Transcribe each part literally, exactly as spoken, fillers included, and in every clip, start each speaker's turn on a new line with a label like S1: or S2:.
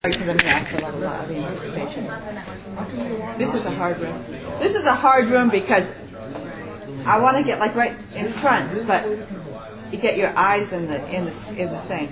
S1: To them now, so a lot of the anticipation. This is a hard room. This is a hard room because I want to get like right in front, but you get your eyes in the in the in the thing.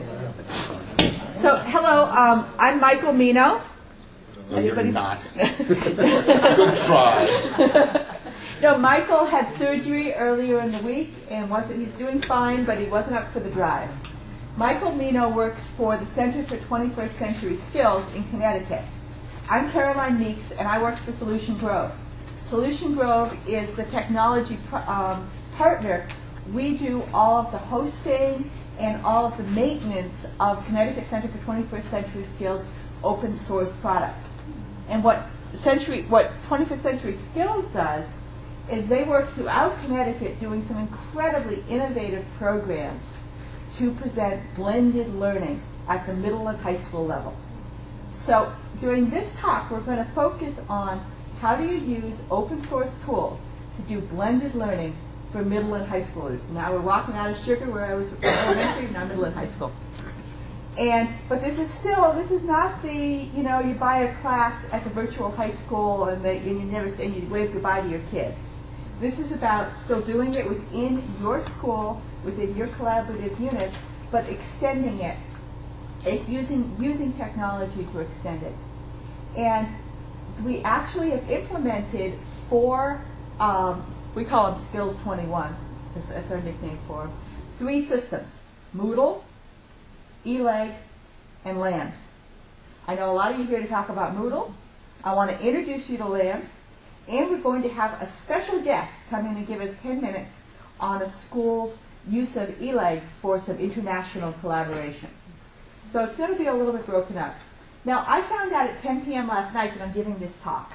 S1: So hello, um, I'm Michael Mino.
S2: No, you're not. Good try.
S1: No, Michael had surgery earlier in the week and wasn't. He's doing fine, but he wasn't up for the drive. Michael Mino works for the Center for twenty-first Century Skills in Connecticut. I'm Caroline Meeks, and I work for Solution Grove. Solution Grove is the technology um, partner. We do all of the hosting and all of the maintenance of Connecticut Center for twenty-first Century Skills open source products. And what century, what twenty-first Century Skills does is they work throughout Connecticut doing some incredibly innovative programs to present blended learning at the middle and high school level. So during this talk, we're going to focus on how do you use open source tools to do blended learning for middle and high schoolers. Now we're walking out of sugar where I was elementary, now middle and high school. And but this is still, this is not the, you know, you buy a class at the virtual high school and, they, and you never say, and you wave goodbye to your kids. This is about still doing it within your school, within your collaborative unit, but extending it, it using, using technology to extend it. And we actually have implemented four, um, we call them Skills twenty-one, that's, that's our nickname for them, three systems, Moodle, E L E G, and LAMS. I know a lot of you here to talk about Moodle. I want to introduce you to LAMS. And we're going to have a special guest come in and give us ten minutes on a school's use of E L E G for some international collaboration. So it's going to be a little bit broken up. Now, I found out at ten p.m. last night that I'm giving this talk.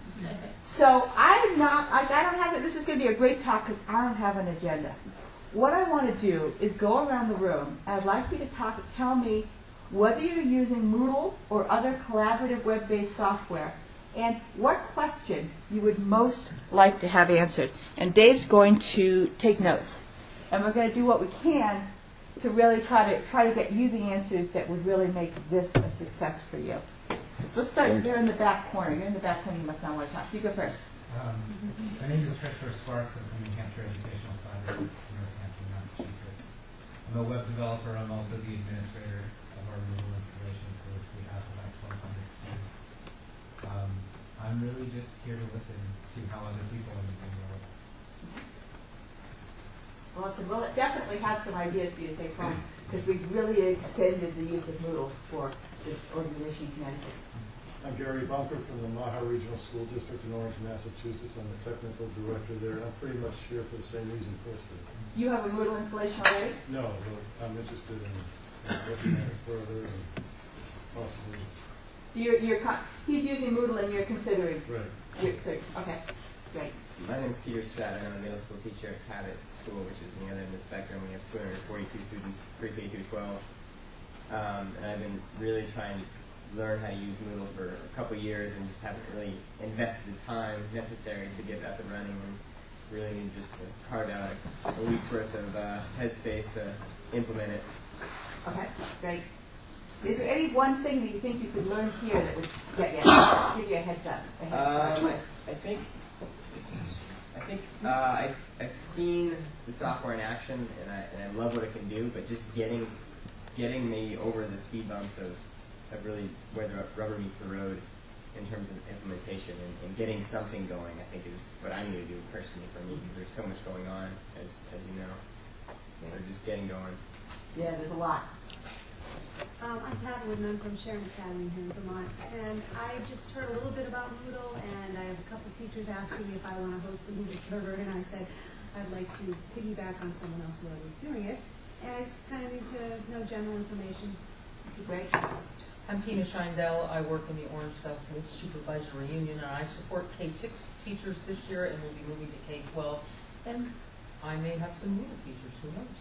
S1: So I'm not, I, I don't have it, this is going to be a great talk because I don't have an agenda. What I want to do is go around the room. I'd like you to talk, tell me whether you're using Moodle or other collaborative web-based software, and what question you would most like to have answered. And Dave's going to take notes. And we're going to do what we can to really try to try to get you the answers that would really make this a success for you. Let's start there in the back corner. You're in the back corner, you must not want to talk. So you go first.
S3: Um, my name is Christopher Sparks. I'm from New Hampshire Educational Collaborative in Northampton, Massachusetts. I'm a web developer. I'm also the administrator of our Moodle installation, for which we have about twelve hundred students. Um, I'm really just here to listen to how other people are using Moodle.
S1: Well, listen, we'll definitely have some ideas for you to take home, because we've really extended the use of Moodle for this organization in Connecticut.
S4: I'm Gary Bunker from the Maha Regional School District in Orange, Massachusetts. I'm the technical director there, and I'm pretty much here for the same reason Chris is.
S1: You have a Moodle installation already?
S4: No, but I'm interested in looking at it further and possibly.
S1: So you're, you're he's using Moodle and you're considering.
S4: Right.
S1: You're, okay, great.
S5: My name is Peter Stratton. I'm a middle school teacher at Cabot School, which is on the other end of the spectrum. We have two hundred forty-two students, pre-K through twelve. Um, and I've been really trying to learn how to use Moodle for a couple of years and just haven't really invested the time necessary to get it up and running, and really need just to carve out a, a week's worth of uh, headspace to implement it.
S1: Okay, great. Is there any one thing that you think you could learn here that would get you, give you a heads up? A head
S5: um, I, I think I think uh, I, I've seen the software in action, and I, and I love what it can do, but just getting getting me over the speed bumps of of really where the rubber meets the road in terms of implementation and, and getting something going, I think is what I need to do personally for me, because there's so much going on, as as you know. So just getting going.
S1: Yeah, there's a lot.
S6: Um, I'm Pat Wood, and I'm from Sharon Academy here in Vermont. And I just heard a little bit about Moodle, and I have a couple teachers asking me if I want to host a Moodle server, and I said I'd like to piggyback on someone else who was doing it. And I just kind of need to know general information.
S1: Great.
S7: I'm Tina Scheindel. I work in the Orange Southwood Supervisory Union, and I support K six teachers this year, and we'll be moving to K twelve. And I may have some Moodle teachers, who knows?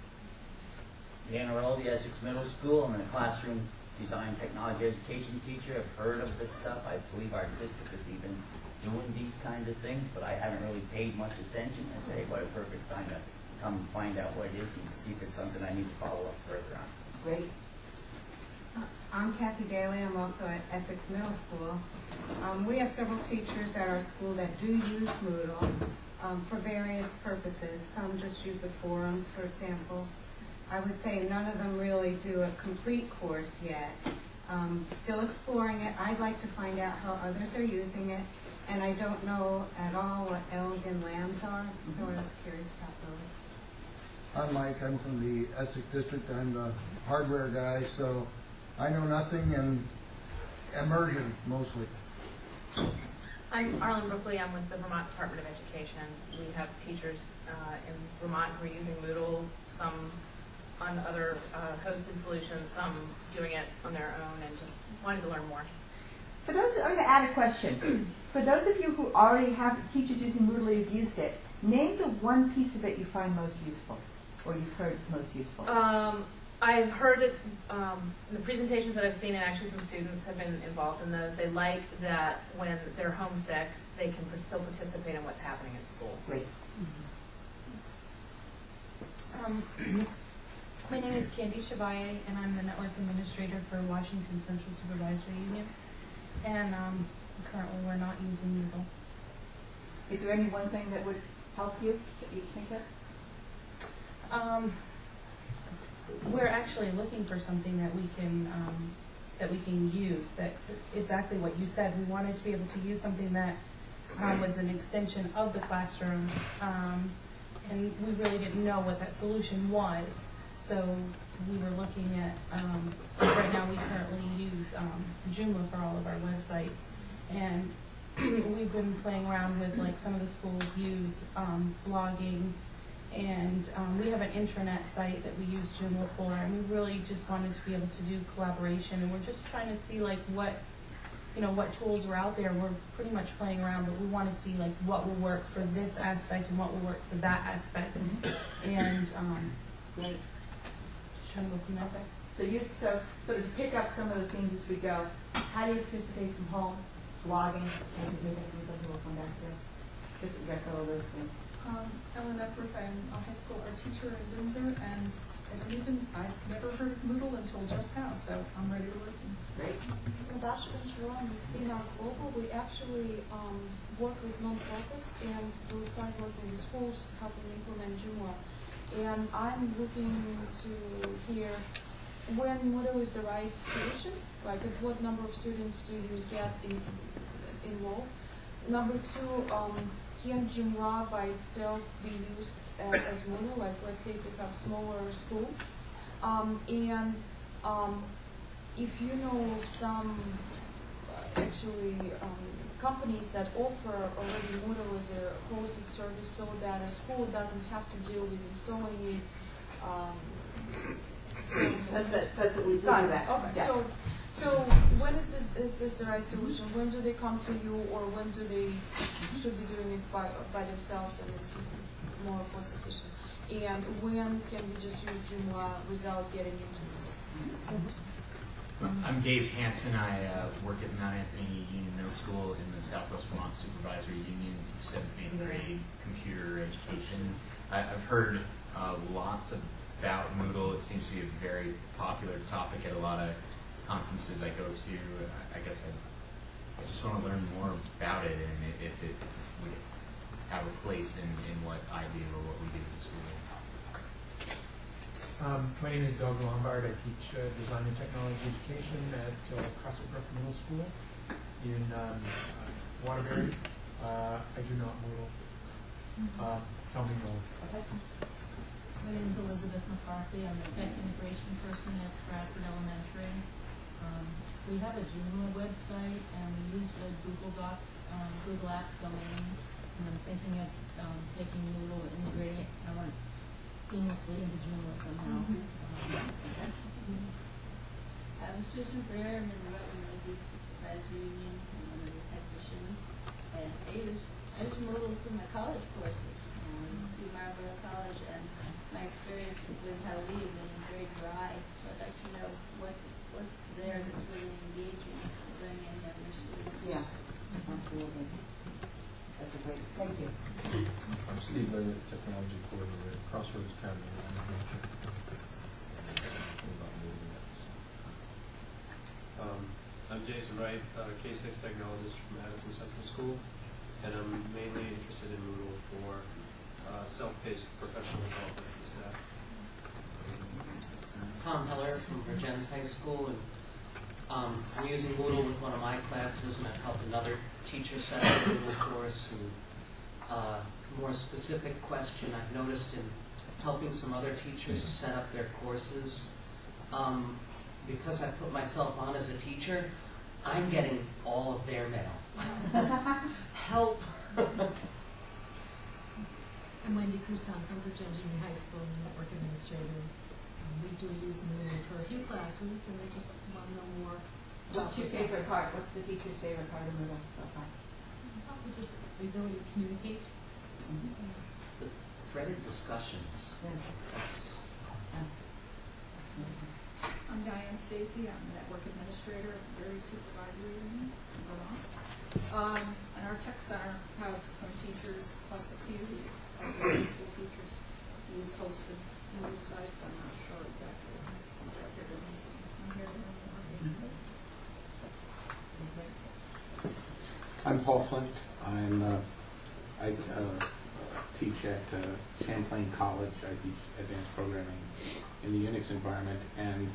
S8: Dan Aroldi, Essex Middle School. I'm a classroom design technology education teacher. I've heard of this stuff. I believe our district is even doing these kinds of things, but I haven't really paid much attention. I say, what a perfect time to come find out what it is and see if it's something I need to follow up further on.
S1: Great.
S9: I'm Kathy Daly. I'm also at Essex Middle School. Um, we have several teachers at our school that do use Moodle um, for various purposes. Some just use the forums, for example. I would say none of them really do a complete course yet. Um, still exploring it. I'd like to find out how others are using it. And I don't know at all what L G and LAMs are, so I was curious about those.
S10: I'm Mike. I'm from the Essex District. I'm the hardware guy, so I know nothing, and immersion mostly.
S11: I'm Arlen Brookley. I'm with the Vermont Department of Education. We have teachers uh, in Vermont who are using Moodle, some on other uh, hosted solutions, some doing it on their own, and just wanting to learn more.
S1: For those, I'm going to add a question. For those of you who already have teachers using Moodle or you've used it, name the one piece of it you find most useful, or you've heard is most useful.
S11: Um, I've heard it's, um, the presentations that I've seen, and actually some students have been involved in those, they like that when they're homesick, they can still participate in what's happening at school.
S1: Great.
S12: Mm-hmm. Um, my name is Candy Shabaye, and I'm the network administrator for Washington Central Supervisory Union. And um, currently we're not using Moodle.
S1: Is there any one thing that would help you that you think of?
S12: Um, we're actually looking for something that we can um, that we can use. That exactly what you said. We wanted to be able to use something that um, was an extension of the classroom, um, and we really didn't know what that solution was. So we were looking at, um, right now we currently use um, Joomla for all of our websites, and we've been playing around with, like, some of the schools use um, blogging, and um, we have an intranet site that we use Joomla for, and we really just wanted to be able to do collaboration, and we're just trying to see, like, what, you know, what tools are out there. We're pretty much playing around, but we want to see, like, what will work for this aspect and what will work for that aspect, mm-hmm. and um,
S1: Great.
S12: Trying to go from that way.
S1: So you so sort of pick up some of the things as we go. How do you participate from home? Blogging. Maybe pick up something we'll come back to. Just to echo all those things.
S13: Um, Ellen Epworth, I'm a high school art teacher in Windsor, and I don't even I've never heard of Moodle until just now, so I'm ready to listen.
S1: Great.
S14: Natasha Ventura with C N R Global. We actually um, work with nonprofits, and we start working with schools helping implement Joomla. And I'm looking to hear when Moodle is the right solution, like at what number of students do you get in, involved. Number two, um, can Joomla by itself be used as, as Moodle, like let's say if you have smaller school. Um, and um, if you know some uh, actually um, companies that offer already Moodle as a hosted service so that a school doesn't have to deal with installing it. Um,
S1: that's, that, that's what we
S14: got
S1: do. That.
S14: Okay.
S1: Yeah.
S14: So, so when is this, is this the right solution? When do they come to you, or when do they should be doing it by by themselves and it's more cost efficient? And when can we just use Joomla without getting into it? Mm-hmm.
S15: I'm Dave Hansen. I uh, work at Mount Anthony Union Middle School in the Southwest Vermont Supervisory Union, teach seventh and eighth grade computer education. I, I've heard uh, lots about Moodle. It seems to be a very popular topic at a lot of conferences I go to. I, I guess I, I just want to learn more about it and if it would have a place in, in what I do or what we do at the school.
S16: Um, my name is Doug Lombard. I teach uh, design and technology education at uh, Crossett Brook Middle School in um, uh, Waterbury. Uh, I do not Moodle. Uh, tell me more.
S17: Okay. My name is Elizabeth McCarthy. I'm a tech integration person at Stratford Elementary. Um, we have a Joomla website, and we use the Google Docs, um, Google Apps domain. And I'm thinking of um, taking Moodle and integrating it. I want seamlessly into Joomla somehow. Mm-hmm. um,
S18: mm-hmm. I'm Susan Breer. I'm in the Rutland Lady Supervisory Union. I'm one of the technicians. And I use, I use Moodle through my college courses, um, through Marlborough College, and my experience with how we use it is very dry. So I'd like to know what what's there that's really engaging to bring in younger students.
S1: Yeah, absolutely. That's a great, thank you.
S2: I'm Steve Leggett, Technology Coordinator at Crossroads County.
S19: Jason Wright, uh, K six technologist from Madison Central School, and I'm mainly interested in Moodle for uh, self-paced professional development for staff.
S20: Tom Heller from Virgins High School, and um, I'm using Moodle with one of my classes, and I've helped another teacher set up a Moodle course. And uh, more specific question I've noticed in helping some other teachers set up their courses, um, because I put myself on as a teacher, I'm getting all of their mail. Help!
S21: I'm Wendy Cruzan from Virginia Junior High School, and network administrator. Um, we do use Moodle for a few classes, and I just want to know more.
S1: What's your favorite part? What's the teacher's favorite part of Moodle so far?
S21: Probably just the ability to communicate.
S20: Mm-hmm. The threaded discussions.
S1: Yeah.
S20: That's,
S1: yeah.
S13: I'm Diane Stacy. I'm the network administrator at the Berry Supervisory Union in Vermont. Um, and our tech center has some teachers plus a few elementary school teachers who use hosted Moodle sites. I'm not sure exactly what they're doing. So I'm here to learn more, basically.
S22: I'm Paul Flint. I'm uh, I uh, teach at uh, Champlain College. I teach advanced programming in the Unix environment, and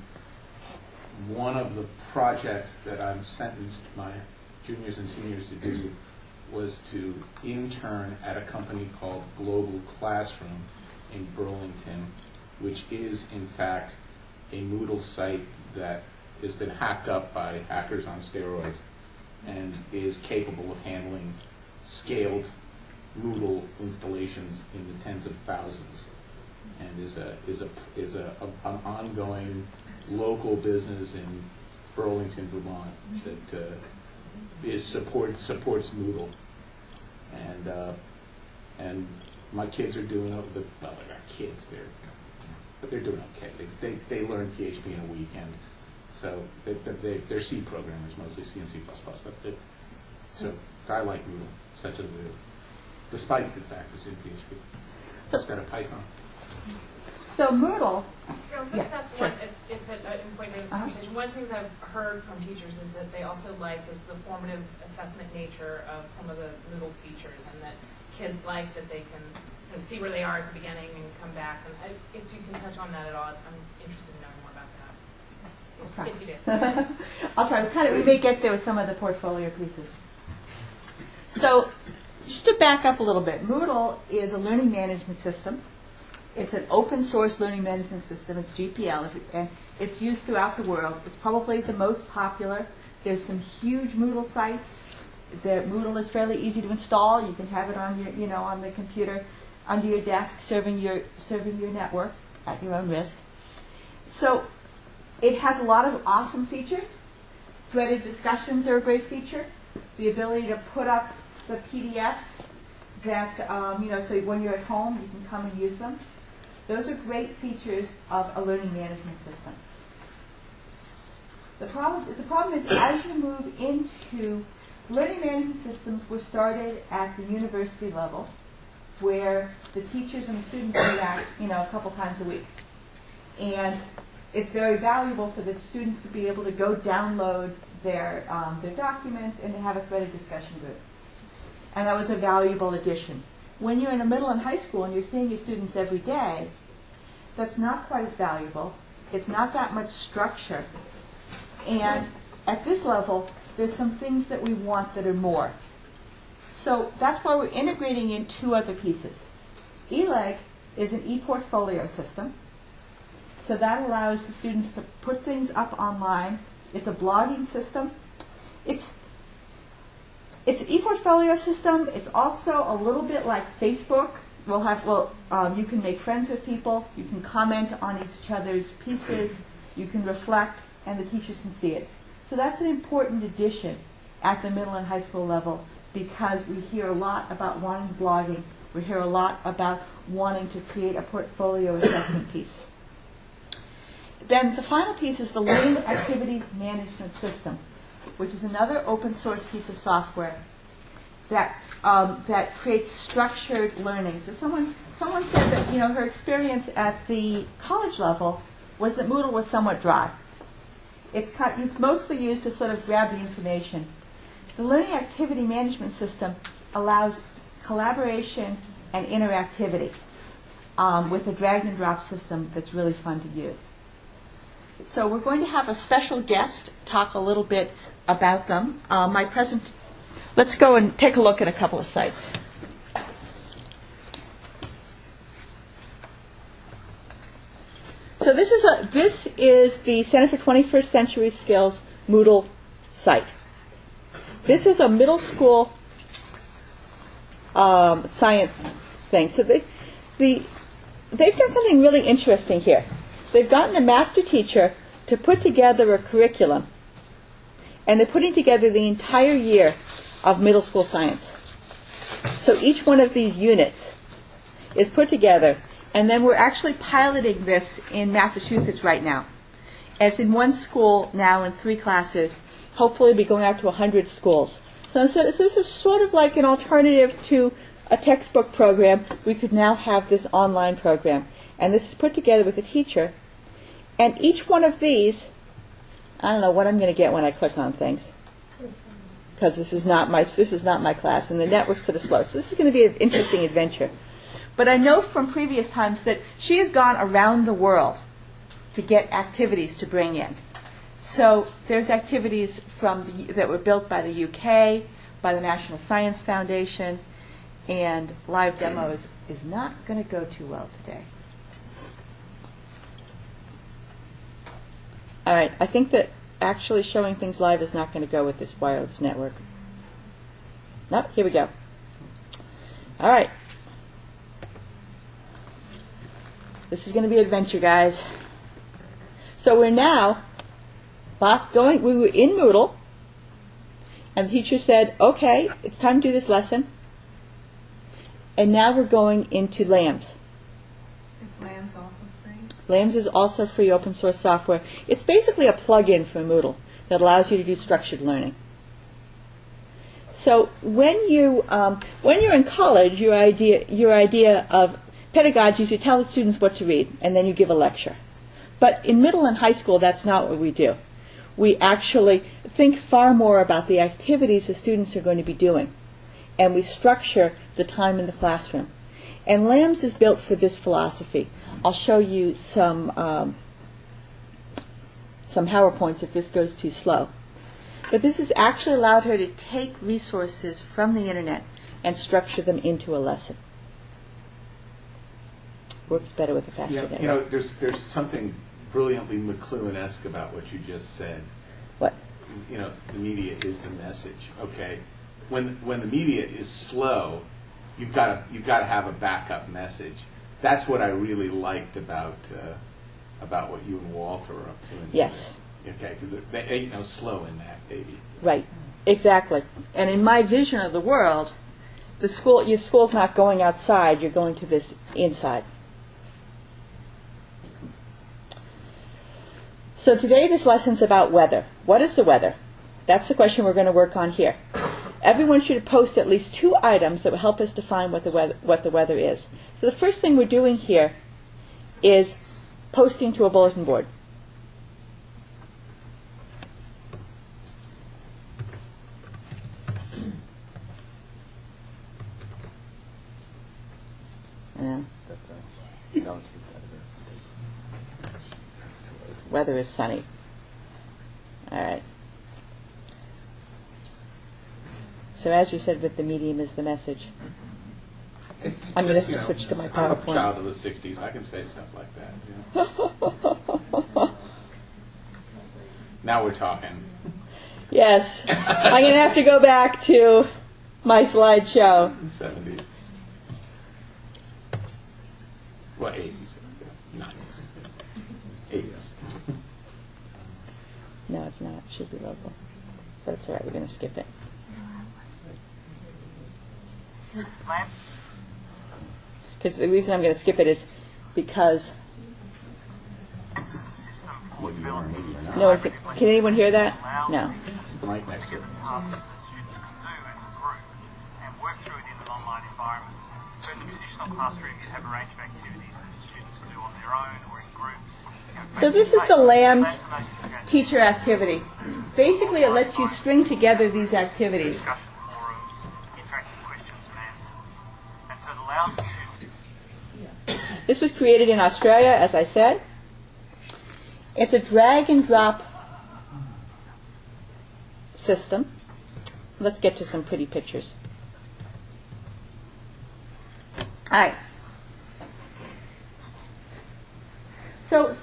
S22: one of the projects that I'm sentenced my juniors and seniors to do was to intern at a company called Global Classroom in Burlington, which is in fact a Moodle site that has been hacked up by hackers on steroids and is capable of handling scaled Moodle installations in the tens of thousands, and is a is a is a, a an ongoing local business in Burlington, Vermont that uh, is support supports Moodle, and uh, and my kids are doing the well, they're not kids, they're but they're doing okay. They they, they learn P H P in a weekend, so they, they they're C programmers, mostly C and C plus plus, but they, so I like Moodle such as it is, despite the fact it's in P H P. It's got a Python.
S1: So Moodle.
S11: Girls,
S1: yeah,
S11: just ask
S1: sure.
S11: one, it's, it's an important in this
S1: Uh-huh.
S11: conversation. One of the things I've heard from teachers is that they also like is the formative assessment nature of some of the Moodle features, and that kids like that they can kind of see where they are at the beginning and come back. And I, if you can touch on that at all, I'm interested in knowing more about that. If,
S1: Okay.
S11: if you do.
S1: I'll try. Kind of, we may get there with some of the portfolio pieces. So, just to back up a little bit, Moodle is a learning management system. It's an open source learning management system. It's G P L, and it's used throughout the world. It's probably the most popular. There's some huge Moodle sites. The Moodle is fairly easy to install. You can have it on your, you know, on the computer, under your desk, serving your serving your network at your own risk. So, it has a lot of awesome features. Threaded discussions are a great feature. The ability to put up the P D Fs that, um, you know, so when you're at home, you can come and use them. Those are great features of a learning management system. The problem, the problem is as you move into learning management systems were started at the university level, where the teachers and the students interact, you know, a couple times a week. And it's very valuable for the students to be able to go download their um, their documents and to have a threaded discussion group. And that was a valuable addition. When you're in the middle and high school and you're seeing your students every day, that's not quite as valuable. It's not that much structure. And at this level, there's some things that we want that are more. So that's why we're integrating in two other pieces. E L E G is an e-portfolio system. So that allows the students to put things up online. It's a blogging system. It's It's an e-portfolio system. It's also a little bit like Facebook. We'll have, well, um, you can make friends with people. You can comment on each other's pieces. You can reflect, and the teachers can see it. So that's an important addition at the middle and high school level, because we hear a lot about wanting blogging. We hear a lot about wanting to create a portfolio assessment piece. Then the final piece is the Learning Activities Management System, which is another open source piece of software that um, that creates structured learning. So someone someone said that, you know, her experience at the college level was that Moodle was somewhat dry. It's, cut, it's mostly used to sort of grab the information. The learning activity management system allows collaboration and interactivity um, with a drag and drop system that's really fun to use. So we're going to have a special guest talk a little bit about them. Uh, my present. Let's go and take a look at a couple of sites. So this is a this is the Center for twenty-first Century Skills Moodle site. This is a middle school um, science thing. So they, the they've done something really interesting here. They've gotten a master teacher to put together a curriculum, and they're putting together the entire year of middle school science. So each one of these units is put together, and then we're actually piloting this in Massachusetts right now. And it's in one school now in three classes. Hopefully we'll be going out to one hundred schools. So this is sort of like an alternative to a textbook program. We could now have this online program. And this is put together with a teacher. And each one of these, I don't know what I'm going to get when I click on things, because this is not my this is not my class, and the network's sort of slow. So this is going to be an interesting adventure. But I know from previous times that she has gone around the world to get activities to bring in. So there's activities from the, that were built by the U K, by the National Science Foundation, and live demos is not going to go too well today. All right, I think that actually showing things live is not going to go with this wireless network. No, here we go. All right. This is going to be adventure, guys. So we're now going, we were in Moodle, and the teacher said, okay, it's time to do this lesson. And now we're going into LAMS.
S9: Is LAMS also free?
S1: LAMS is also free open source software. It's basically a plug-in for Moodle that allows you to do structured learning. So when you um, when you're in college, your idea your idea of pedagogy is you tell the students what to read, and then you give a lecture. But in middle and high school, that's not what we do. We actually think far more about the activities the students are going to be doing, and we structure the time in the classroom. And LAMS is built for this philosophy. I'll show you some um, some PowerPoints if this goes too slow. But this has actually allowed her to take resources from the internet and structure them into a lesson. Works better with a faster
S22: Yeah,
S1: network.
S22: you know, there's there's something brilliantly McLuhan-esque about what you just said.
S1: What?
S22: You know, the media is the message. Okay, when when the media is slow, you've got to you've got to have a backup message. That's what I really liked about uh, about what you and Walter are up to. In
S1: Yes.
S22: The, okay, because there ain't no slow in that, baby.
S1: Right. Exactly. And in my vision of the world, the school your school's not going outside. You're going to this inside. So today this lesson's about weather. What is the weather? That's the question we're going to work on here. Everyone should post at least two items that will help us define what the weather, what the weather is. So the first thing we're doing here is posting to a bulletin board. Yeah. Weather is sunny. All right. So as you said, with the medium is the message. I'm going to switch to my PowerPoint.
S22: I'm a child of the sixties. I can say stuff like that. You know? Now we're talking.
S1: Yes. I'm going to have to go back to my slideshow.
S22: seventies. What, eighties? nineties. eighties.
S1: No, it's not. It should be local. So that's all right. We're going to skip it. Because the reason I'm going to skip it is because... No one can, can anyone hear that? No.
S22: Mike next to it.
S3: and work through it in an online environment. So in the traditional classroom, you'd have a range of activities that students do on their own or in groups. You know,
S1: So this is the LAMS teacher activity. Basically, it lets you string together these activities.
S3: Discussion forums, interactive questions and answers. And so it allows you.
S1: This was created in Australia, as I said. It's a drag and drop system. Let's get to some pretty pictures. All right. So,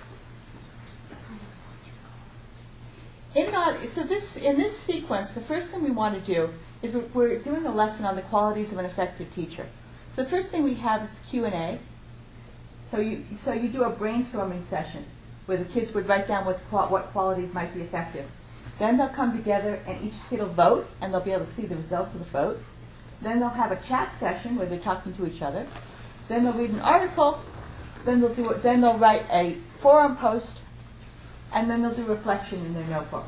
S1: in not, so this in this sequence, the first thing we want to do is we're, we're doing a lesson on the qualities of an effective teacher. So the first thing we have is Q and A. So you so you do a brainstorming session where the kids would write down what what qualities might be effective. Then they'll come together and each kid will vote, and they'll be able to see the results of the vote. Then they'll have a chat session where they're talking to each other. Then they'll read an article. Then they'll do it. Then they'll write a forum post, and then they'll do reflection in their notebook.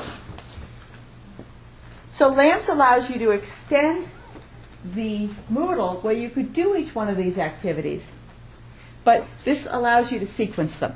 S1: So LAMS allows you to extend the Moodle where you could do each one of these activities, but this allows you to sequence them.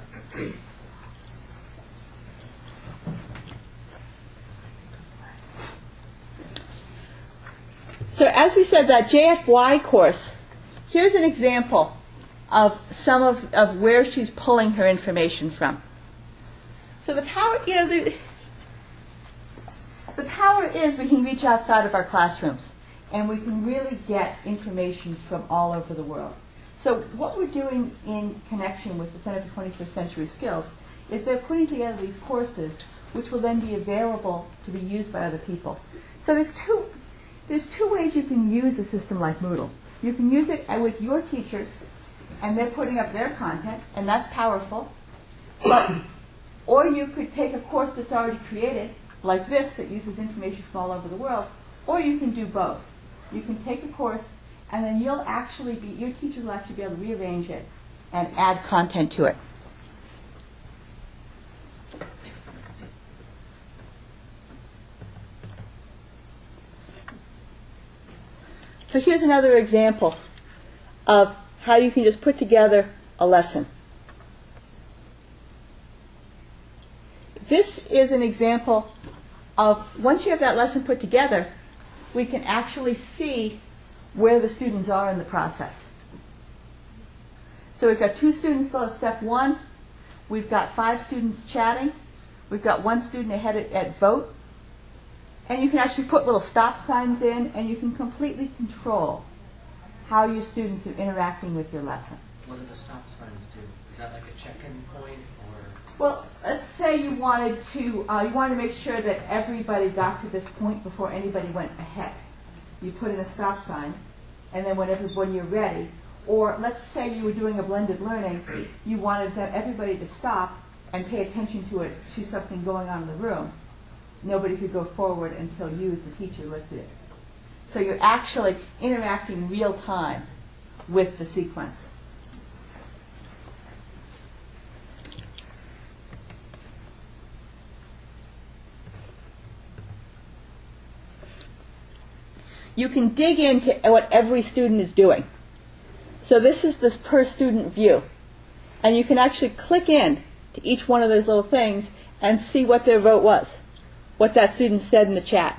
S1: So as we said, that J F Y course, here's an example of some of, of where she's pulling her information from. So the power, you know, the, the power is we can reach outside of our classrooms, and we can really get information from all over the world. So what we're doing in connection with the Center for twenty-first Century Skills is they're putting together these courses which will then be available to be used by other people. So there's two, there's two ways you can use a system like Moodle. You can use it with your teachers, and they're putting up their content, and that's powerful. But, or you could take a course that's already created, like this, that uses information from all over the world, or you can do both. You can take a course, and then you'll actually be, your teachers will actually be able to rearrange it and add content to it. So here's another example of how you can just put together a lesson. This is an example of, once you have that lesson put together, we can actually see where the students are in the process. So we've got two students still at step one. We've got five students chatting. We've got one student ahead at, at vote. And you can actually put little stop signs in, and you can completely control how your students are interacting with your lesson.
S20: What do the stop signs do? Is that like a check-in point, or?
S1: Well, let's say you wanted to uh, you wanted to make sure that everybody got to this point before anybody went ahead. You put in a stop sign, and then whenever when you're ready, or let's say you were doing a blended learning, you wanted that everybody to stop and pay attention to it, to something going on in the room. Nobody could go forward until you, as the teacher, lifted it. So you're actually interacting real time with the sequence. You can dig into what every student is doing. So this is this per student view. And you can actually click in to each one of those little things and see what their vote was, what that student said in the chat.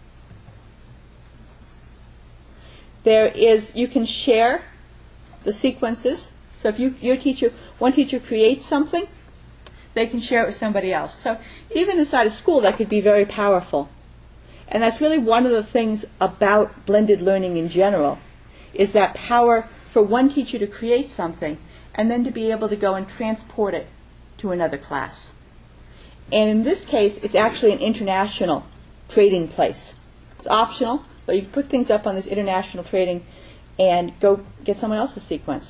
S1: There is, you can share the sequences. So if you, your teacher, one teacher creates something, they can share it with somebody else. So even inside a school, that could be very powerful. And that's really one of the things about blended learning in general, is that power for one teacher to create something and then to be able to go and transport it to another class. And in this case, it's actually an international trading place. It's optional, but you can put things up on this international trading and go get someone else's sequence.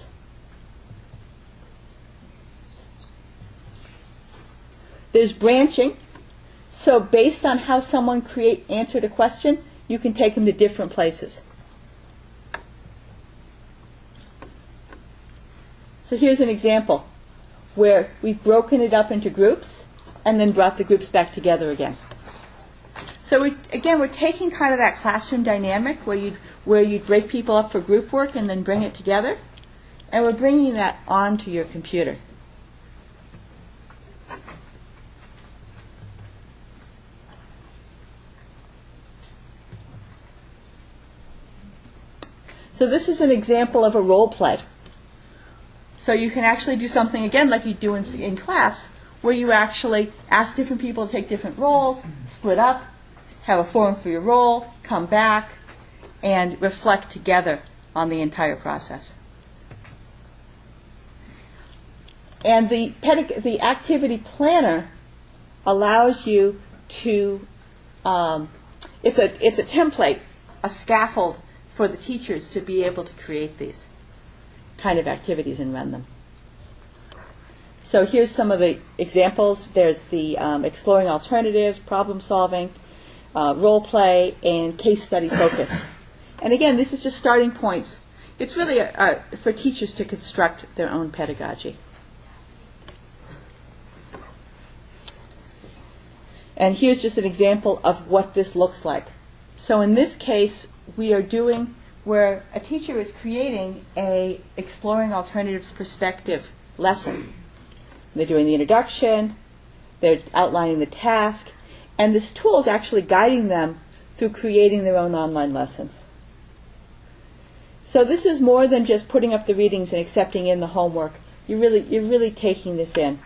S1: There's branching. So based on how someone create answered a question, you can take them to different places. So here's an example where we've broken it up into groups and then brought the groups back together again. So we, again, we're taking kind of that classroom dynamic where you where you break people up for group work and then bring it together, and we're bringing that onto your computer. So this is an example of a role play. So you can actually do something, again, like you do in, in class, where you actually ask different people to take different roles, split up, have a forum for your role, come back, and reflect together on the entire process. And the, pedag- the activity planner allows you to, um, it's a, it's a template, a scaffold for the teachers to be able to create these kind of activities and run them. So here's some of the examples. There's the um, exploring alternatives, problem solving, uh, role play, and case study focus. And again, this is just starting points. It's really a, a, for teachers to construct their own pedagogy. And here's just an example of what this looks like. So in this case, we are doing where a teacher is creating a exploring alternatives perspective lesson. They're doing the introduction, they're outlining the task, and this tool is actually guiding them through creating their own online lessons. So this is more than just putting up the readings and accepting in the homework. You're really, you're really taking this in.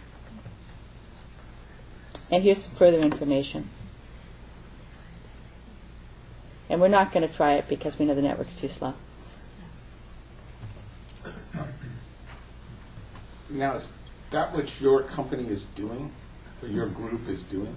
S1: And here's some further information. And we're not going to try it because we know the network's too slow.
S22: Now, is that what your company is doing, or your group is doing?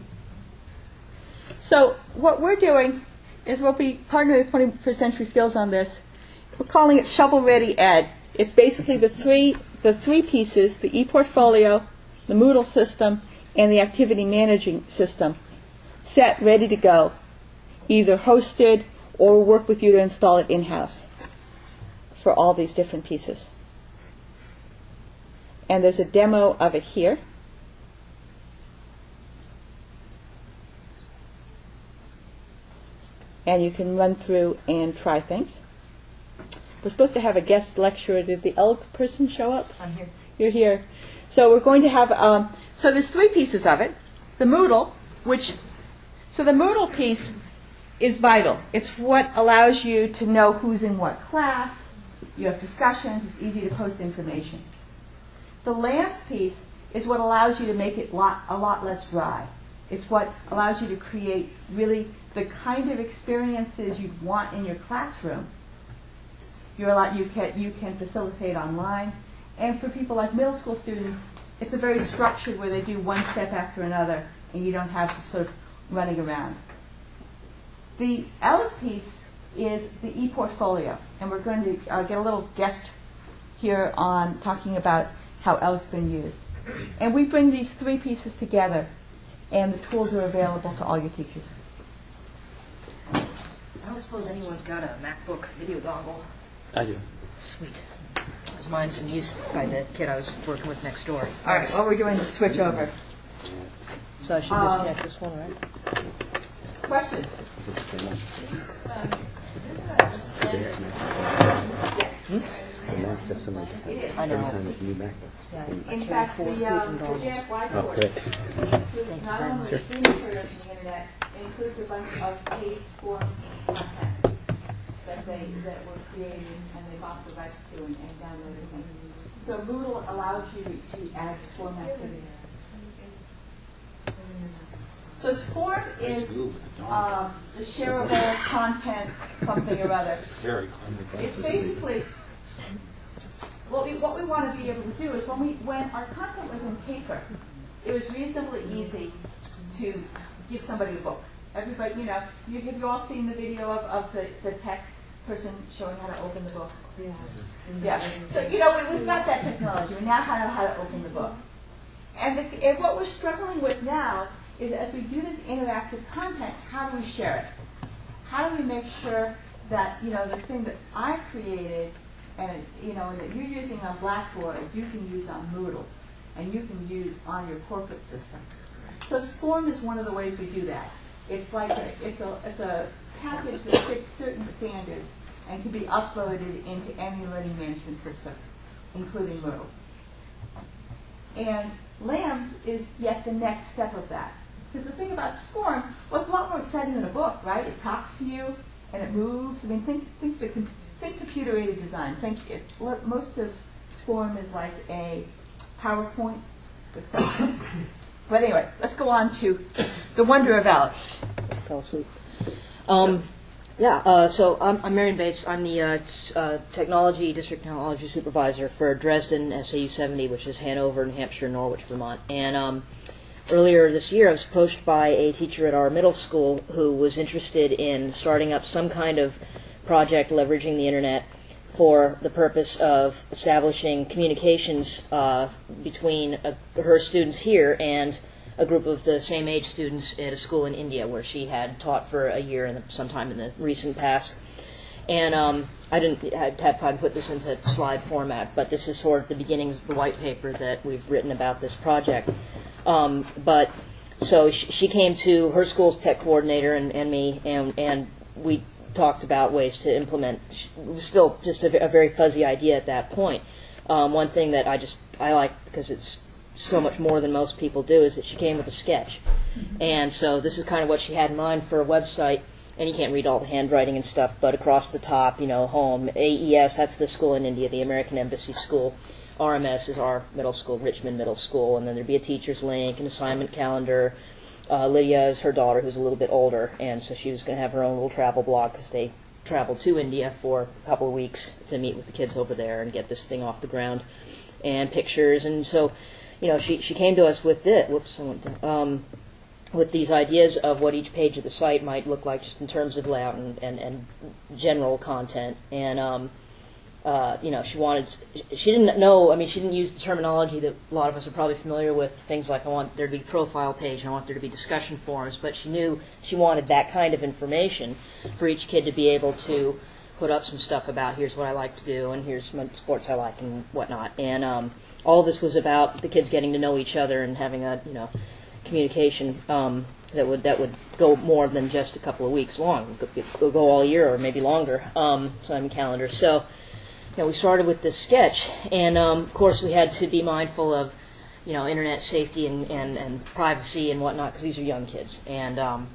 S1: So what we're doing is we'll be partnering with twenty-first Century Skills on this. We're calling it Shovel Ready Ed. It's basically the three the three pieces, the ePortfolio, the Moodle system, and the activity managing system, set, ready to go, either hosted or work with you to install it in-house for all these different pieces. And there's a demo of it here. And you can run through and try things. We're supposed to have a guest lecturer. Did the Elk person show up?
S7: I'm here.
S1: You're here. So we're going to have, um, so there's three pieces of it. The Moodle, which, so the Moodle piece is vital. It's what allows you to know who's in what class. You have discussions. It's easy to post information. The Lamps piece is what allows you to make it lot, a lot less dry. It's what allows you to create really the kind of experiences you'd want in your classroom. You're a lot, you can, you can facilitate online. And for people like middle school students, it's a very structured where they do one step after another and you don't have to sort of running around. The E L C piece is the ePortfolio, and we're going to uh, get a little guest here on talking about how E L C's been used. And we bring these three pieces together, and the tools are available to all your teachers.
S4: I don't suppose anyone's got a MacBook video dongle.
S5: I do.
S4: Sweet. Because mine's in use by the kid I was working with next door.
S1: All right, what we're doing is switch over.
S4: So I should
S1: Um,
S4: disconnect this one, right?
S1: Questions?
S4: I know.
S1: In fact, the, um, the Janet White
S5: Oh,
S1: course
S5: great.
S1: includes not only
S5: Sure.
S1: free materials on the internet, it includes a bunch of paid form content that they that were created and they bought the rights to and, and downloaded them. So Moodle allows you to add SCORM activities. So SCORM is um, the shareable content something or other.
S22: Very
S1: It's basically what we what we want to be able to do is when we when our content was in paper, it was reasonably easy to give somebody a book. Everybody, you know, you, have you all seen the video of, of the, the tech person showing how to open the book? Yeah. Yeah. So you know we, we've got that technology. We now know how to open the book. And, the, and what we're struggling with now is as we do this interactive content, how do we share it? How do we make sure that, you know, the thing that I've created and, you know, that you're using on Blackboard, you can use on Moodle, and you can use on your corporate system. So SCORM is one of the ways we do that. It's like a, it's a it's a package that fits certain standards and can be uploaded into any learning management system, including Moodle. And LAMS is yet the next step of that. Because the thing about SCORM, well, it's a lot more exciting than a book, right? It talks to you and it moves. I mean, think think the com- think computer-aided design. Think it. Most of SCORM is like a PowerPoint with pictures. But anyway, let's go on to the wonder of Alex.
S4: Fell asleep. Um, yeah, uh, so I'm, I'm Marion Bates. I'm the uh, t- uh, Technology District Technology Supervisor for Dresden S A U seventy, which is Hanover, New Hampshire, Norwich, Vermont. And um, earlier this year, I was approached by a teacher at our middle school who was interested in starting up some kind of project leveraging the internet for the purpose of establishing communications uh, between uh, her students here and a group of the same age students at a school in India where she had taught for a year in the, sometime in the recent past. And um, I didn't have time to put this into slide format, but this is sort of the beginnings of the white paper that we've written about this project. Um, but so she, she came to her school's tech coordinator and, and me, and, and we talked about ways to implement. It was still just a, a very fuzzy idea at that point. Um, one thing that I just I like, because it's so much more than most people do, is that she came with a sketch. And so this is kind of what she had in mind for a website. And you can't read all the handwriting and stuff, but across the top, you know, home, A E S, that's the school in India, the American Embassy School. R M S is our middle school, Richmond Middle School. And then there'd be a teacher's link, an assignment calendar. Uh, Lydia is her daughter, who's a little bit older, and so she was going to have her own little travel blog because they traveled to India for a couple of weeks to meet with the kids over there and get this thing off the ground, and pictures. And so, you know, she she came to us with it. Whoops, I went to, um, with these ideas of what each page of the site might look like, just in terms of layout and and, and general content. And um, uh, you know, she wanted. She didn't know. I mean, she didn't use the terminology that a lot of us are probably familiar with. Things like, I want there to be a profile page, and I want there to be discussion forums. But she knew she wanted that kind of information for each kid to be able to put up some stuff about, here's what I like to do, and here's some sports I like, and whatnot. And um, all of this was about the kids getting to know each other and having a, you know, communication um, that would that would go more than just a couple of weeks long. It could go all year or maybe longer. Um, assignment calendar. So. You know, we started with this sketch, and um, of course we had to be mindful of, you know, internet safety and, and, and privacy and whatnot, because these are young kids. And um,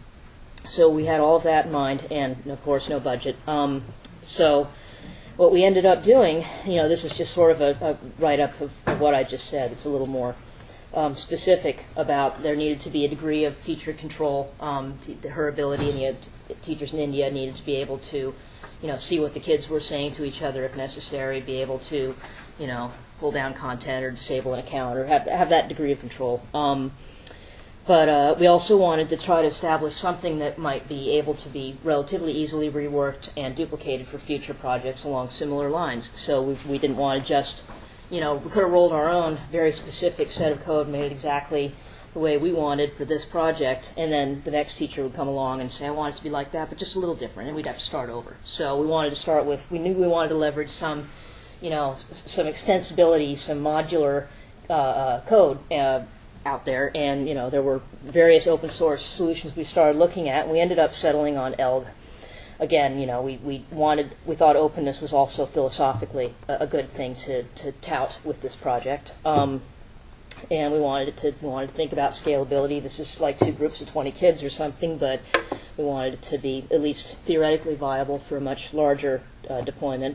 S4: so we had all of that in mind, and of course no budget. Um, so what we ended up doing, you know, this is just sort of a, a write-up of, of what I just said. It's a little more um, specific about there needed to be a degree of teacher control. Um, t- her ability, and the teachers in India needed to be able to, you know, see what the kids were saying to each other if necessary, be able to, you know, pull down content or disable an account or have have that degree of control. Um, but uh, we also wanted to try to establish something that might be able to be relatively easily reworked and duplicated for future projects along similar lines. So we, we didn't want to just, you know, we could have rolled our own very specific set of code, made it exactly the way we wanted for this project, and then the next teacher would come along and say, I want it to be like that, but just a little different, and we'd have to start over. So we wanted to start with, we knew we wanted to leverage some, you know, some extensibility, some modular uh, uh, code uh, out there, and, you know, there were various open source solutions we started looking at, and we ended up settling on E L G. Again, you know, we, we wanted, we thought openness was also philosophically a, a good thing to, to tout with this project. Um, And we wanted to we wanted to think about scalability. This is like two groups of twenty kids or something, but we wanted it to be at least theoretically viable for a much larger uh, deployment.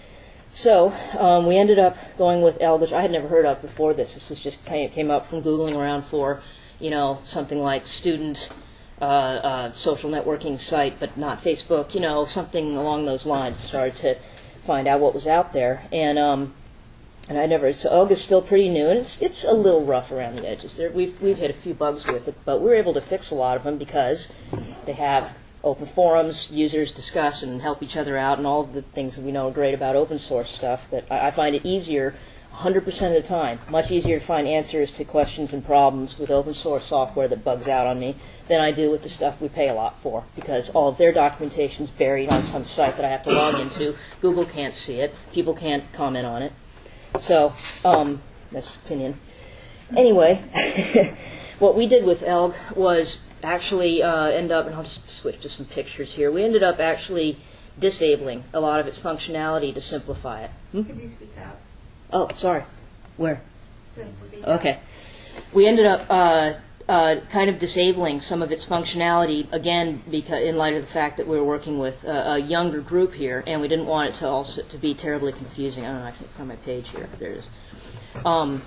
S4: So um, we ended up going with E L G, which I had never heard of before this. This was just came, came up from Googling around for, you know, something like student uh, uh, social networking site, but not Facebook, you know, something along those lines. Started to find out what was out there. And um, And I never. So E L G is still pretty new, and it's it's a little rough around the edges. There, we've we've hit a few bugs with it, but we were able to fix a lot of them because they have open forums, users discuss and help each other out, and all of the things that we know are great about open source stuff. That I, I find it easier, one hundred percent of the time, much easier to find answers to questions and problems with open source software that bugs out on me than I do with the stuff we pay a lot for, because all of their documentation is buried on some site that I have to log into. Google can't see it. People can't comment on it. So, um, that's opinion. Anyway, what we did with E L G was actually uh, end up, and I'll just switch to some pictures here. We ended up actually disabling a lot of its functionality to simplify it. Hmm?
S18: Could you speak up?
S4: Oh, sorry. Where?
S18: Just speak up.
S4: Okay. We ended up uh, uh, kind of disabling some of its functionality, again, because in light of the fact that we were working with a, a younger group here, and we didn't want it to also to be terribly confusing. I don't know, I can't find my page here. There it is. Um,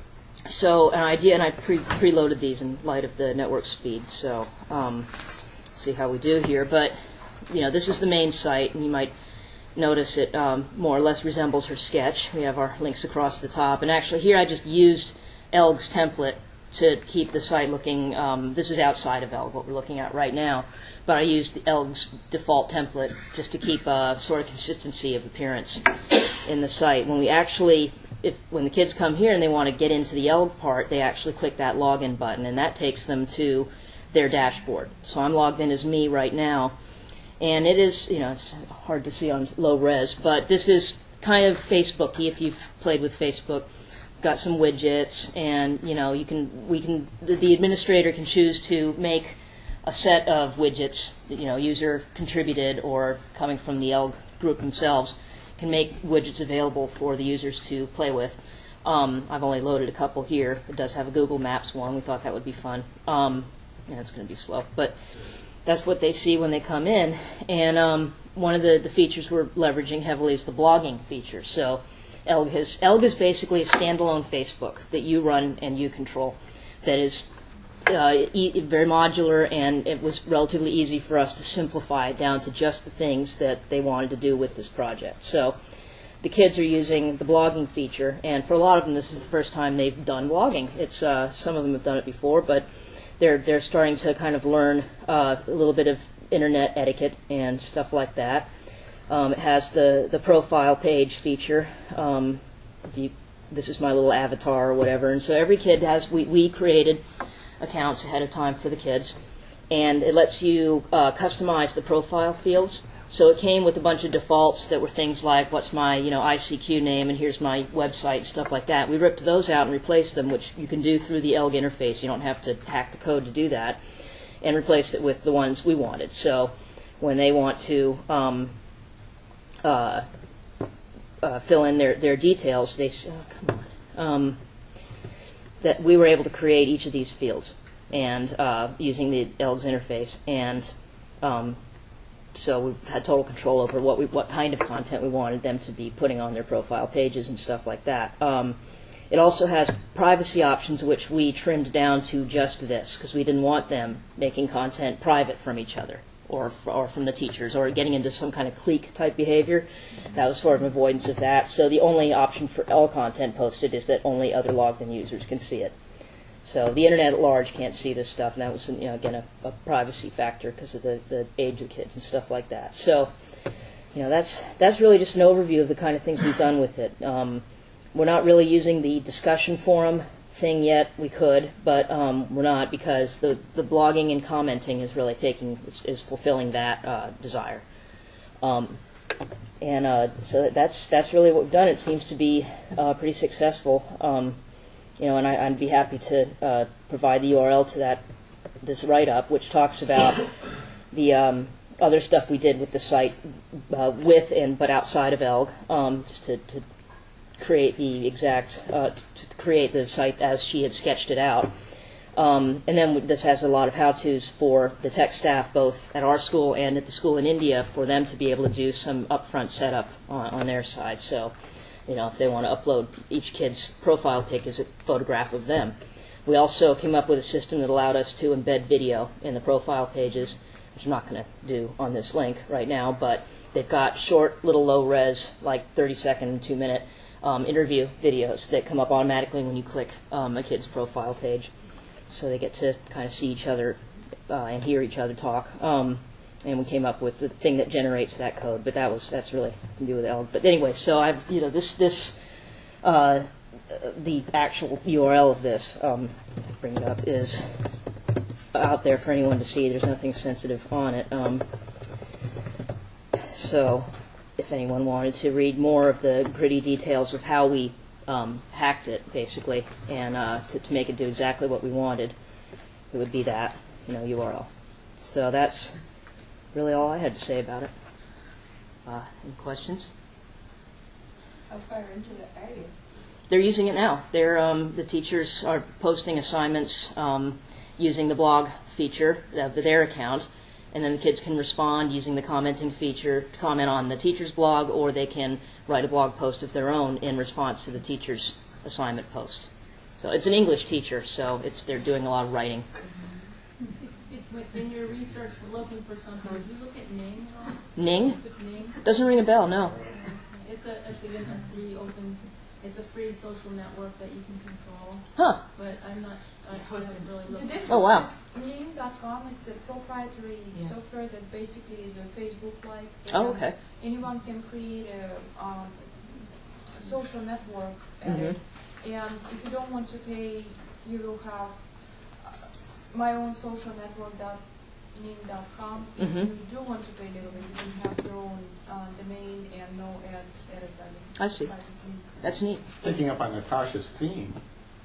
S4: so an idea, and I pre preloaded these in light of the network speed, so um, see how we do here. But, you know, this is the main site, and you might notice it um, more or less resembles her sketch. We have our links across the top, and actually here I just used E L G's template to keep the site looking, um, this is outside of E L G, what we're looking at right now, but I used the E L G's default template just to keep a sort of consistency of appearance in the site. When we actually, if when the kids come here and they want to get into the E L G part, they actually click that login button, and that takes them to their dashboard. So I'm logged in as me right now, and it is, you know, it's hard to see on low res, but this is kind of Facebooky if you've played with Facebook. Got some widgets, and you know, you can we can the, the administrator can choose to make a set of widgets, you know, user contributed or coming from the E L G group themselves, can make widgets available for the users to play with. Um, I've only loaded a couple here. It does have a Google Maps one. We thought that would be fun. Um, yeah, it's going to be slow, but that's what they see when they come in. And um, one of the, the features we're leveraging heavily is the blogging feature. So E L G is, E L G is basically a standalone Facebook that you run and you control that is uh, e very modular, and it was relatively easy for us to simplify down to just the things that they wanted to do with this project. So the kids are using the blogging feature, and for a lot of them this is the first time they've done blogging. It's uh, some of them have done it before, but they're, they're starting to kind of learn uh, a little bit of internet etiquette and stuff like that. Um, it has the, the profile page feature. Um, if you, this is my little avatar or whatever. And so every kid has, we, we created accounts ahead of time for the kids. And it lets you uh, customize the profile fields. So it came with a bunch of defaults that were things like, what's my you know I C Q name, and here's my website, and stuff like that. We ripped those out and replaced them, which you can do through the E L G interface. You don't have to hack the code to do that. And replaced it with the ones we wanted. So when they want to Um, Uh, uh, fill in their, their details, they oh, come on, um, that we were able to create each of these fields and uh, using the E L G's interface, and um, so we had total control over what we what kind of content we wanted them to be putting on their profile pages and stuff like that. Um, it also has privacy options, which we trimmed down to just this because we didn't want them making content private from each other. Or, or from the teachers, or getting into some kind of clique type behavior. That was sort of avoidance of that. So the only option for all content posted is that only other logged in users can see it. So the internet at large can't see this stuff, and that was, you know, again, a, a privacy factor because of the, the age of kids and stuff like that. So, you know, that's that's really just an overview of the kind of things we've done with it. Um, we're not really using the discussion forum thing yet. We could, but um, we're not, because the, the blogging and commenting is really taking is, is fulfilling that uh, desire. Um, and uh, so that's that's really what we've done. It seems to be uh, pretty successful. Um, you know, and I, I'd be happy to uh, provide the U R L to that this write-up, which talks about the um, other stuff we did with the site, uh, with and but outside of E L G, um, just to, to create the exact, uh, to create the site as she had sketched it out. Um, and then this has a lot of how-tos for the tech staff, both at our school and at the school in India, for them to be able to do some upfront setup on, on their side. So, you know, if they want to upload each kid's profile pic as a photograph of them. We also came up with a system that allowed us to embed video in the profile pages, which I'm not going to do on this link right now, but they've got short, little low-res, like thirty second, two minute Um, interview videos that come up automatically when you click um, a kid's profile page, so they get to kind of see each other uh, and hear each other talk. Um, and we came up with the thing that generates that code, but that was that's really to do with E L G. But anyway, so I've you know this this uh, the actual U R L of this, um, bring it up, is out there for anyone to see. There's nothing sensitive on it. Um, so. If anyone wanted to read more of the gritty details of how we um, hacked it, basically, and uh, to, to make it do exactly what we wanted, it would be that. you know, U R L. So that's really all I had to say about it. Uh, any questions?
S18: How far into it are you?
S4: They're using it now. They're um, the teachers are posting assignments um, using the blog feature of their account, and then the kids can respond using the commenting feature to comment on the teacher's blog, or they can write a blog post of their own in response to the teacher's assignment post. So it's an English teacher, so it's they're doing a lot of writing.
S17: Did, did, in your research for looking for something, did you look at Ning at all?
S4: Ning?
S17: Ning?
S4: Doesn't ring a bell, no.
S17: It's a it's again a free open. It's a free social network that you can control.
S4: Huh.
S17: But I'm not. I haven't really
S14: The
S17: looked.
S14: difference
S4: Oh, wow.
S14: is Ning dot com, it's a proprietary
S17: Yeah.
S14: software that basically is a Facebook-like.
S4: Oh,
S14: and
S4: okay.
S14: Anyone can create a, um, a social network at
S4: Mhm.
S14: it. And if you don't want to pay, you will have uh, my own social network dot ning dot com. If
S4: Mhm.
S14: you do want to pay a little bit, you can have your own uh, domain and no ads added by the
S4: I see.
S14: by the-
S4: That's neat.
S22: Picking up on Natasha's theme,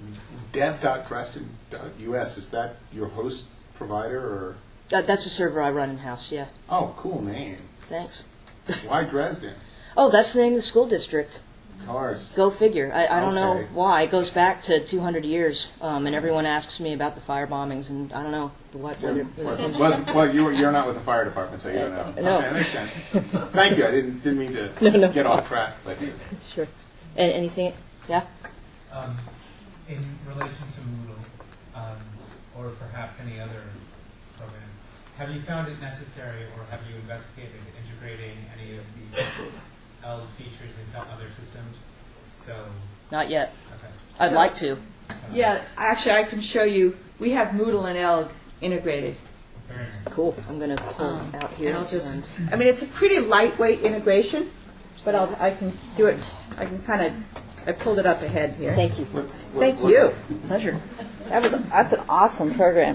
S22: dev dot dresden dot U S, is that your host provider or?
S4: That, that's a server I run in-house, yeah.
S22: Oh, cool name.
S4: Thanks.
S22: Why Dresden?
S4: Oh, that's the name of the school district.
S22: Cars.
S4: Go figure. I, I don't know
S22: Okay.
S4: why. It goes back to two hundred years, um, and everyone asks me about the fire bombings, and I don't know what.
S22: Well,
S4: what
S22: well, well, well, you were, you're not with the fire department, so you don't know.
S4: No.
S22: Okay, that makes sense. Thank you. I didn't didn't mean to
S4: No, no.
S22: get off track. But
S4: Sure. And anything? Yeah.
S5: Um, in relation to Moodle, um, or perhaps any other program, have you found it necessary, or have you investigated integrating any of the E L G features into other systems? So.
S4: Not yet.
S5: Okay.
S4: I'd like to.
S1: Yeah, actually, I can show you. We have Moodle and E L G integrated.
S4: Cool. I'm going to pull
S1: Um,
S4: out here.
S1: and I'll just-
S4: and-
S1: I mean, it's a pretty lightweight integration, but I'll, I can do it. I can kind of. I pulled it up ahead here.
S4: Thank you.
S1: Thank you.
S4: Pleasure.
S1: That was that's an awesome program.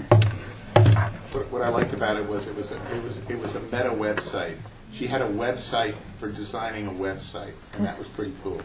S22: what, what I liked about it was it was a, it was it was a meta website. She had a website for designing a website, and that was pretty cool.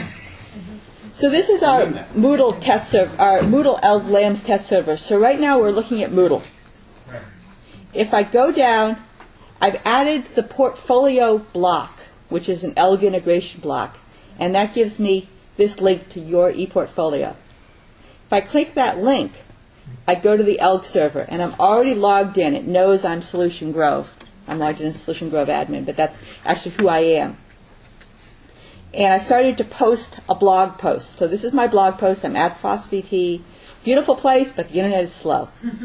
S1: So this is our Moodle test server, our Moodle E L G Lambs test server. So right now we're looking at Moodle.
S5: Right.
S1: If I go down, I've added the portfolio block, which is an E L G integration block, and that gives me this link to your ePortfolio. If I click that link, I go to the E L G server, and I'm already logged in. It knows I'm Solution Grove. I'm logged in as Solution Grove admin, but that's actually who I am. And I started to post a blog post. So this is my blog post. I'm at FOSS-V T. Beautiful place, but the internet is slow.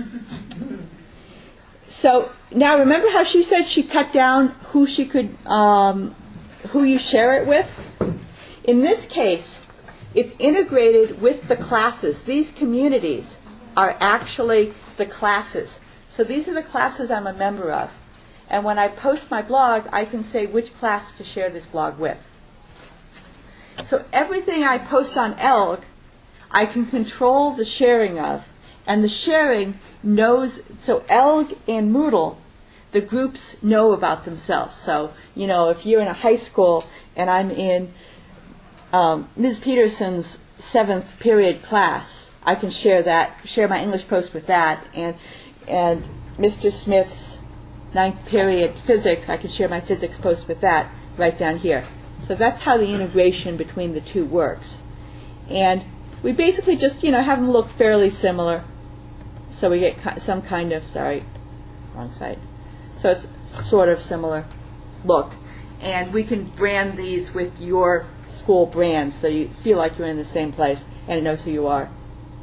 S1: So now remember how she said she cut down who she could, um, who you share it with? In this case, it's integrated with the classes. These communities are actually the classes. So these are the classes I'm a member of. And when I post my blog, I can say which class to share this blog with. So everything I post on E L G, I can control the sharing of. And the sharing knows, so E L G and Moodle, the groups know about themselves. So, you know, if you're in a high school and I'm in um, Miz Peterson's seventh period class, I can share that, share my English post with that. And, and Mister Smith's ninth period physics, I can share my physics post with that right down here. So that's how the integration between the two works. And we basically just, you know, have them look fairly similar. So we get ki- some kind of, sorry, wrong side. So it's sort of similar look. And we can brand these with your school brand so you feel like you're in the same place and it knows who you are.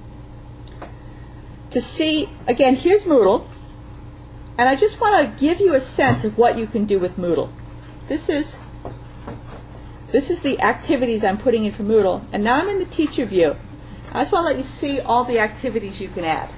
S1: To see, again, here's Moodle. And I just want to give you a sense of what you can do with Moodle. This is This is the activities I'm putting in for Moodle. And now I'm in the teacher view. I just want to let you see all the activities you can add.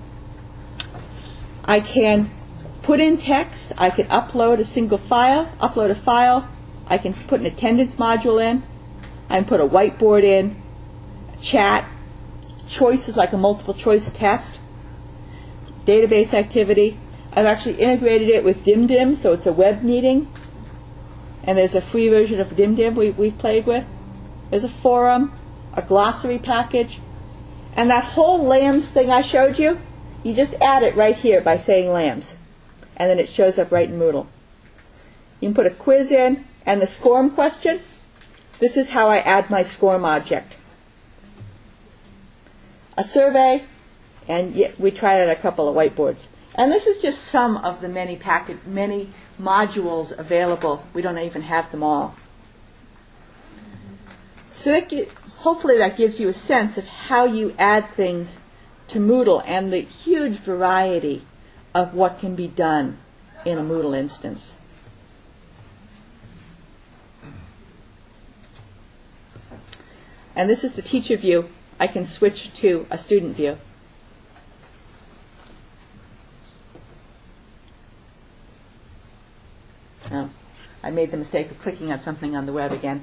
S1: I can put in text. I can upload a single file, upload a file. I can put an attendance module in. I can put a whiteboard in, chat, choices like a multiple choice test, database activity. I've actually integrated it with DimDim, so it's a web meeting. And there's a free version of DimDim we, we've played with. There's a forum, a glossary package. And that whole LAMS thing I showed you, you just add it right here by saying lambs, and then it shows up right in Moodle. You can put a quiz in, and the SCORM question, this is how I add my SCORM object. A survey, and we tried out a couple of whiteboards. And this is just some of the many packet, many modules available. We don't even have them all. So that get, hopefully that gives you a sense of how you add things to Moodle and the huge variety of what can be done in a Moodle instance. And this is the teacher view. I can switch to a student view. Oh, I made the mistake of clicking on something on the web again.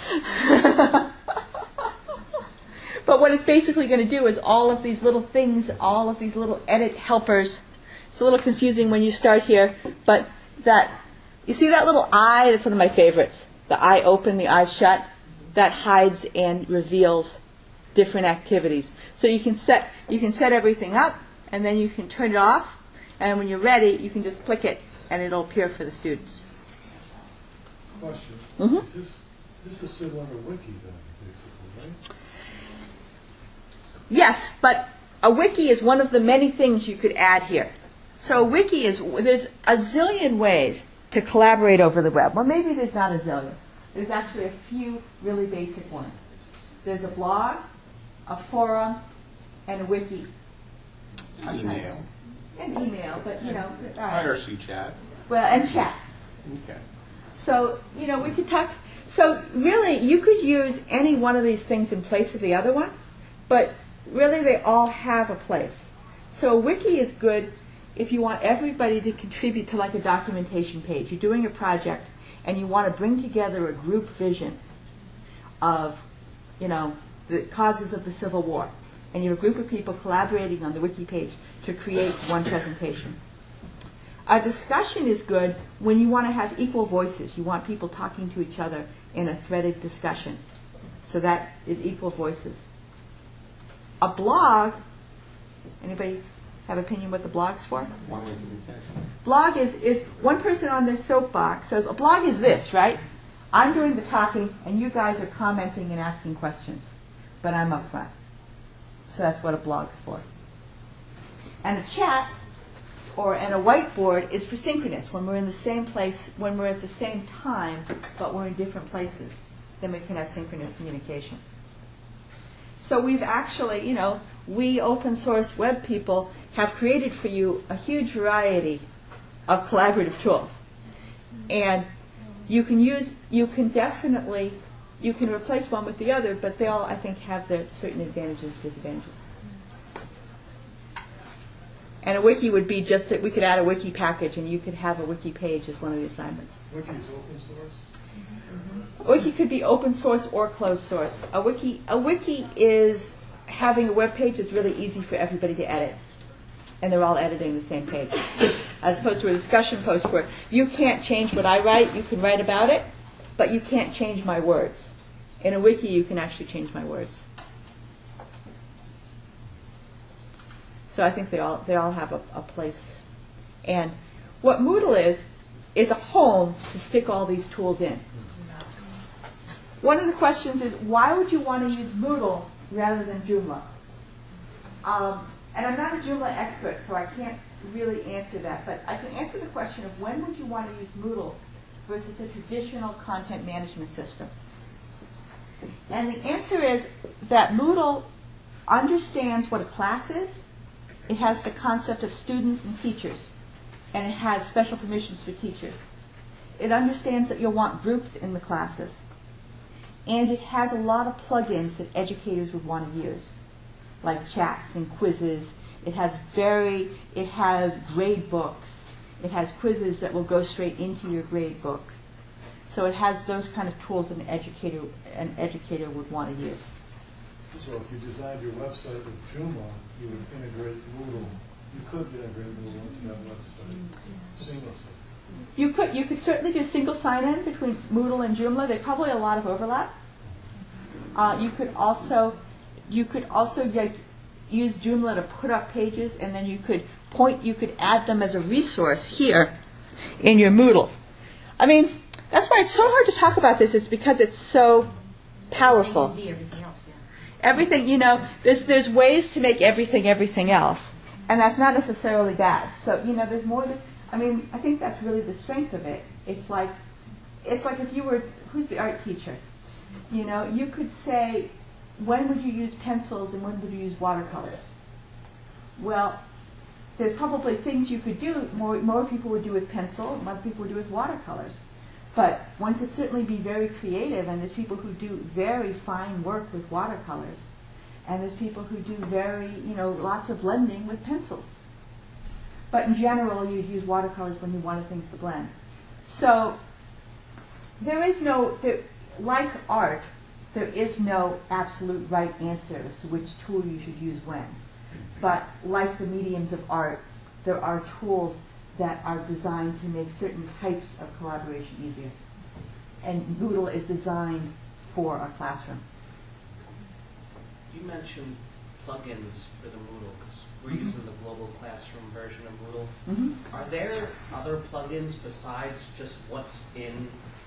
S1: But what it's basically going to do is all of these little things, all of these little edit helpers. It's a little confusing when you start here, but that, you see that little eye? That's one of my favorites. The eye open, the eye shut. That hides and reveals different activities. So you can set you can set everything up, and then you can turn it off, and when you're ready, you can just click it, and it'll appear for the students.
S6: Question.
S1: Mm-hmm.
S6: Is this, this is similar to Wiki then, basically, right?
S1: Yes, but a wiki is one of the many things you could add here. So a wiki is, there's a zillion ways to collaborate over the web. Well, maybe there's not a zillion. There's actually a few really basic ones. There's a blog, a forum, and a wiki.
S22: Email.
S1: And email, but you know. Uh,
S22: I R C chat.
S1: Well, and chat.
S22: Okay.
S1: So, you know, we could talk. So, really, you could use any one of these things in place of the other one, but really they all have a place. So, a wiki is good if you want everybody to contribute to like a documentation page. You're doing a project and you want to bring together a group vision of, you know, the causes of the Civil War. And you have a group of people collaborating on the wiki page to create one presentation. A discussion is good when you want to have equal voices. You want people talking to each other in a threaded discussion. So that is equal voices. A blog, anybody have an opinion what the blog's for?
S22: One-way communication.
S1: Blog is, is one person on their soapbox says, a blog is this, right? I'm doing the talking and you guys are commenting and asking questions. But I'm up front. So that's what a blog's for. And a chat or and a whiteboard is for synchronous, when we're in the same place, when we're at the same time, but we're in different places. Then we can have synchronous communication. So we've actually, you know, we open source web people have created for you a huge variety of collaborative tools. And you can use, you can definitely, you can replace one with the other, but they all, I think, have their certain advantages and disadvantages. And a wiki would be just that we could add a wiki package and you could have a wiki page as one of the assignments.
S6: Wiki is open source?
S1: Mm-hmm. A wiki could be open source or closed source. A wiki, a wiki is having a web page that's really easy for everybody to edit. And they're all editing the same page. As opposed to a discussion post where you can't change what I write, you can write about it, but you can't change my words. In a wiki, you can actually change my words. So I think they all they all have a, a place. And what Moodle is, is a home to stick all these tools in. One of the questions is, why would you want to use Moodle rather than Joomla? Um, and I'm not a Joomla expert, so I can't really answer that. But I can answer the question of when would you want to use Moodle versus a traditional content management system. And the answer is that Moodle understands what a class is. It has the concept of students and teachers, and it has special permissions for teachers. It understands that you'll want groups in the classes, and it has a lot of plugins that educators would want to use, like chats and quizzes. It has very, it has grade books. It has quizzes that will go straight into your grade book. So it has those kind of tools that an educator, an educator would want to use.
S6: So if you designed your website with Joomla, you would integrate Moodle. You could integrate Moodle into that website seamlessly.
S1: You could you could certainly do single sign-in between Moodle and Joomla. There's probably a lot of overlap. Uh, you could also you could also get, use Joomla to put up pages, and then you could point, you could add them as a resource here in your Moodle. I mean, that's why it's so hard to talk about this, is because it's so powerful.
S21: Everything else, yeah.
S1: Everything, you know, there's there's ways to make everything everything else, and that's not necessarily bad. So, you know, there's more to, I mean, I think that's really the strength of it. It's like, it's like if you were, who's the art teacher? You know, you could say, when would you use pencils and when would you use watercolors? Well, there's probably things you could do, more, more people would do with pencil, and other people would do with watercolors. But one could certainly be very creative, and there's people who do very fine work with watercolors. And there's people who do very, you know, lots of blending with pencils. But in general, you'd use watercolors when you wanted things to blend. So there is no, there, like art, there is no absolute right answer as to which tool you should use when. But like the mediums of art, there are tools that are designed to make certain types of collaboration easier. And Moodle is designed for a classroom.
S20: You mentioned plugins for the Moodle, because we're
S1: Mm-hmm.
S20: using the global classroom version of Moodle.
S1: Mm-hmm.
S20: Are there other plugins besides just what's in?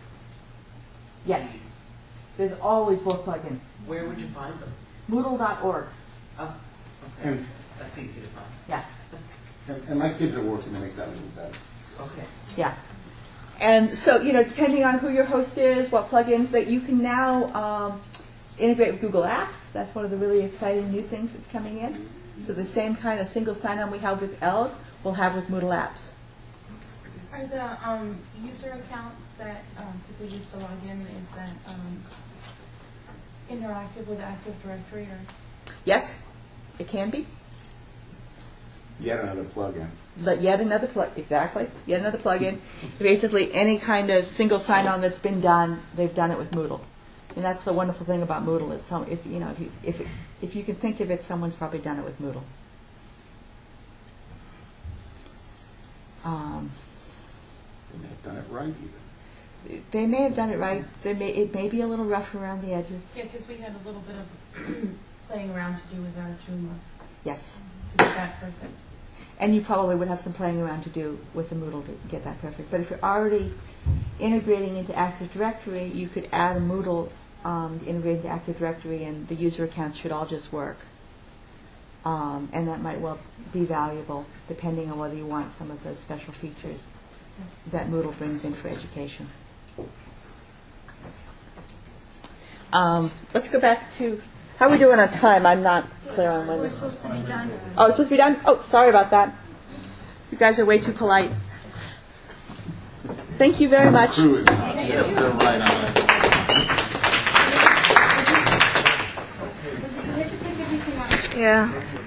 S1: Yes. There's always more plugins.
S20: Where would you find them?
S1: Moodle dot org.
S20: Oh, okay.
S22: And,
S20: That's easy to find.
S1: Yeah.
S22: and, and my kids are working to make that a little better.
S20: Okay.
S1: Yeah. And so, you know, depending on who your host is, what plugins, that you can now um, integrate with Google Apps. That's one of the really exciting new things that's coming in. So the same kind of single sign-on we have with Eld, we'll have with Moodle Apps.
S12: Are the um, user accounts that um, people use to log in, is that um, interactive with Active Directory? Or?
S1: Yes, it can be.
S22: Yet another plugin.
S1: But yet another plug, exactly. Yet another plugin. Basically, any kind of single sign-on that's been done, they've done it with Moodle, and that's the wonderful thing about Moodle is, some, if you know, if you if it, if you can think of it, someone's probably done it with Moodle. Um,
S22: They may have done it right even.
S1: They may have done it right. They may, it may be a little rough around the edges.
S12: Yeah, because we had a little bit of playing around to do with our Joomla.
S1: Yes.
S12: To get that perfect.
S1: And you probably would have some playing around to do with the Moodle to get that perfect. But if you're already integrating into Active Directory, you could add a Moodle um, to integrate into Active Directory, and the user accounts should all just work. Um, and that might well be valuable, depending on whether you want some of those special features that Moodle brings in for education. Um, let's go back to, how are we doing on time? I'm not clear on when.
S21: We're supposed to be done.
S1: Oh, it's supposed to be done? Oh, sorry about that. You guys are way too polite. Thank you very much.
S22: The crew is not. They're, they're right on it.
S1: Yeah.